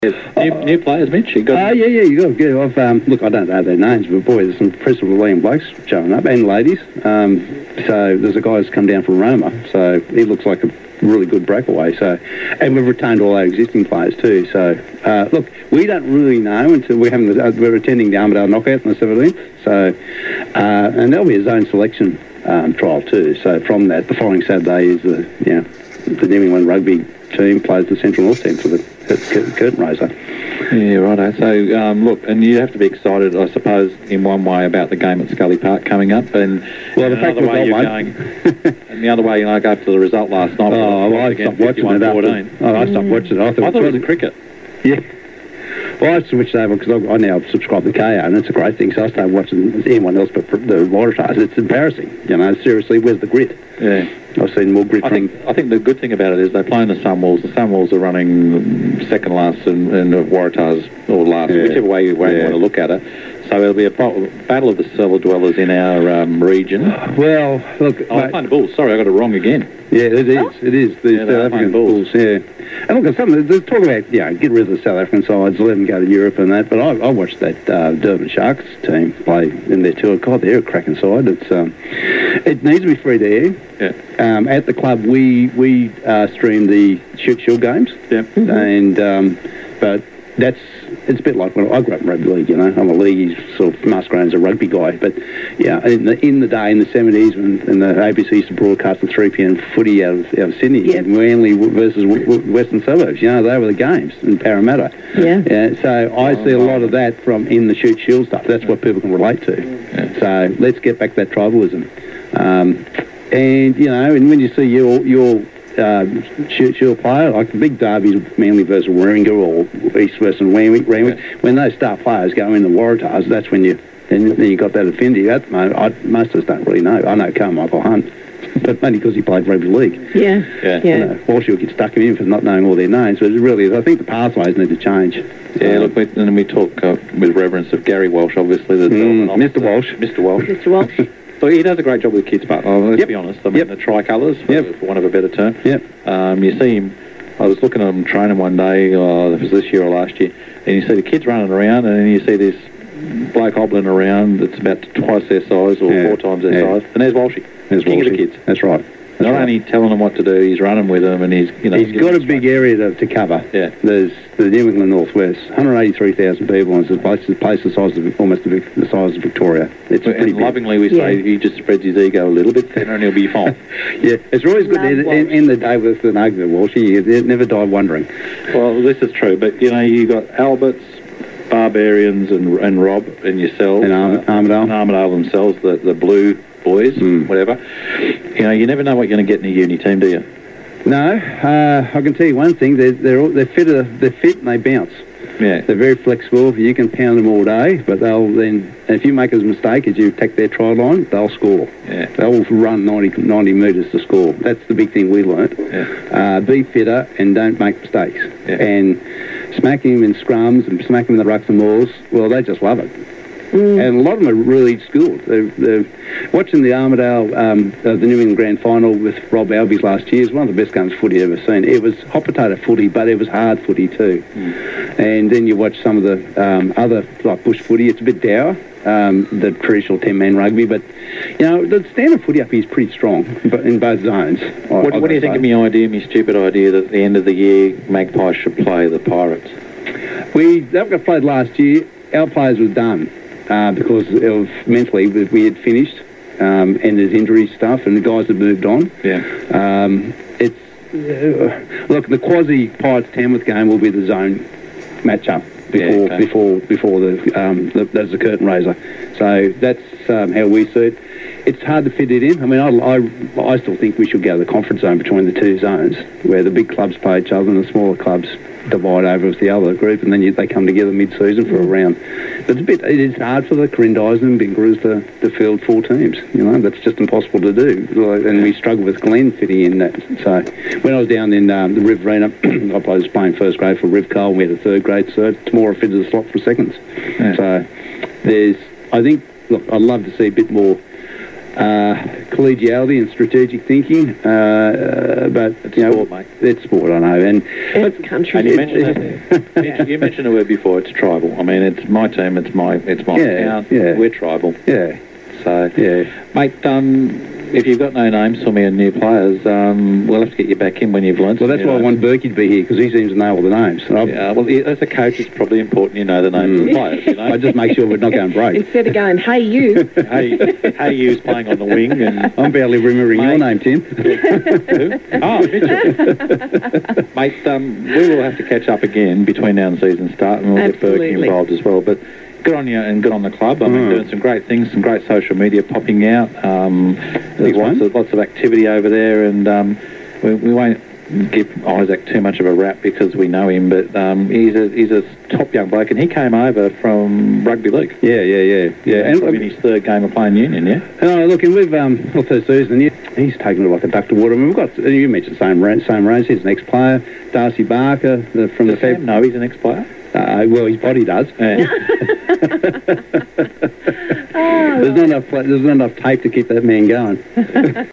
New players, Mitch. You got. Yeah. You got to get off. Look, I don't know their names, but boy, there's some impressive William blokes showing up, and ladies. So there's a guy who's come down from Roma, so he looks like a really good breakaway. So, and we've retained all our existing players too. So, look, we don't really know until we're attending the Armidale knockout on the 17th. So, and there'll be a zone selection trial too. So from that, the following Saturday is the New England rugby team plays the Central North team for the curtain raiser. Yeah, righto. So, look, and you have to be excited, I suppose, in one way about the game at Scully Park coming up, and the fact another way you're going, and the other way, go after the result last night. I stopped watching it I stopped watching it. I thought it was cricket. Yeah. Well, I switched over because I now subscribe to KO, and it's a great thing. So I started watching anyone else but the Waratahs. It's embarrassing, seriously. Where's the grit? Yeah. I've seen more grit. I think the good thing about it is they play in the Sunwolves. The Sunwolves are running second last and the Waratahs or last, whichever way you want to look at it. So it'll be a battle of the cellar dwellers in our region. Well, look... I'm playing the Bulls. Sorry, I got it wrong again. Yeah, it is. It is. The South African Bulls, yeah. And look, they talk about, get rid of the South African sides, let them go to Europe and that, but I watched that Durban Sharks team play in their tour. God, they're a cracking side. It needs to be free to air. Yeah. At the club, we stream the Shoot Shield games. Yeah. And, but it's a bit like when I grew up in rugby league, I'm a league sort of masquerade as a rugby guy, but in the day in the 70s when the ABC used to broadcast the 3 p.m. footy out of Sydney, Manly versus Western Suburbs, they were the games in Parramatta. So I see a lot of that from in the Shoot Shield stuff. That's what people can relate to. Yeah. So let's get back that tribalism. And when you see your Shoot Shield player, like the big derbies, Manly versus Warringah or East versus Randwick, when those star players go in the Waratahs, that's when you got that affinity. At the moment, most of us don't really know. I know Carmichael Hunt, but mainly because he played rugby league. Walsh will get stuck in for not knowing all their names, but really, I think the pathways need to change. Yeah, look, and we talk with reverence of Gary Walsh, obviously. Mr. Walsh. Mr. Walsh. Mr. Walsh. So he does a great job with kids, but let's be honest, the tricolours, for want of a better term. You see him, I was looking at him training one day, it was this year or last year, and you see the kids running around, and then you see this bloke hobbling around that's about twice their size or 4 times their size, and there's Walshy. There's King of the kids. That's right. Not only telling them what to do, he's running with them, and he's got a big area to cover. Yeah. There's the New England Northwest, 183,000 people, and it's a place the size of almost the size of Victoria. It's pretty big. Lovingly we say he just spreads his ego a little bit thinner and he'll be fine. It's always good to end the day with an argument, Walsh. You never die wondering. Well, this is true, but you got Alberts, Barbarians, and Rob and yourself and Armidale. And Armidale themselves, the blue boys, whatever. You never know what you're going to get in a uni team, do you? No, I can tell you one thing: they're fit and they bounce. Yeah, they're very flexible. You can pound them all day, but they'll then, if you make a mistake as you attack their try line, they'll score. Yeah, they'll run 90 metres to score. That's the big thing we learnt. Yeah, be fitter and don't make mistakes. Yeah. And smacking them in scrums and smacking them in the rucks and mauls, well, they just love it. And a lot of them are really skilled. They're watching the Armidale, the New England Grand Final with Rob Albies last year is one of the best games of footy I've ever seen. It was hot potato footy, but it was hard footy too. And then you watch some of the other, like bush footy, it's a bit dour, the traditional 10-man rugby, but, the standard footy up here is pretty strong in both zones. What do you think of my stupid idea that at the end of the year, Magpies should play the Pirates? That got played last year. Our players were done. Because of mentally we had finished and there's injury stuff and the guys had moved on. Look, the quasi Pirates Tamworth game will be the zone matchup before there's the curtain raiser. So that's how we see it. It's hard to fit it in. I mean, I still think we should go to the conference zone between the two zones where the big clubs play each other and the smaller clubs divide over with the other group, and then they come together mid-season for a round. But it is hard for the Corindais and Bingaroos to field 4 teams. That's just impossible to do. And we struggle with Glen fitting in that. So when I was down in the Riv Arena, I was playing first grade for Riv Cole, and we had a third grade, so tomorrow fitted a slot for seconds. Yeah. So I think, look, I'd love to see a bit more collegiality and strategic thinking, but it's sport, mate. It's sport, I know, and it's country. And you mentioned the word before. It's tribal. I mean, it's my team. It's my town. Yeah. We're tribal. Yeah. So, yeah, mate. If you've got no names for me and new players, we'll have to get you back in when you've learned. Well, that's why I want Berkey to be here, because he seems to know all the names. Yeah, well, as a coach, it's probably important you know the names of the players. You know? I just make sure we're not going break. Instead of going, hey, you. hey, you's playing on the wing. And I'm barely remembering your name, Tim. Who? Oh, Mitchell. Mate, we will have to catch up again between now and season start, and we'll get Berkey involved as well. But good on you and good on the club. I mean, doing some great things, some great social media popping out. There's lots of activity over there, and we won't give Isaac too much of a rap because we know him, but he's a top young bloke, and he came over from rugby league. Yeah. And in his third game of playing union, yeah. Look, and we've third season. He's taken it like a duck to water. I mean, we've got, you mentioned same range. He's an ex-player. Darcy Barker from the Feb. No, he's an ex-player. Well, his body does. Yeah. There's not enough tape to keep that man going.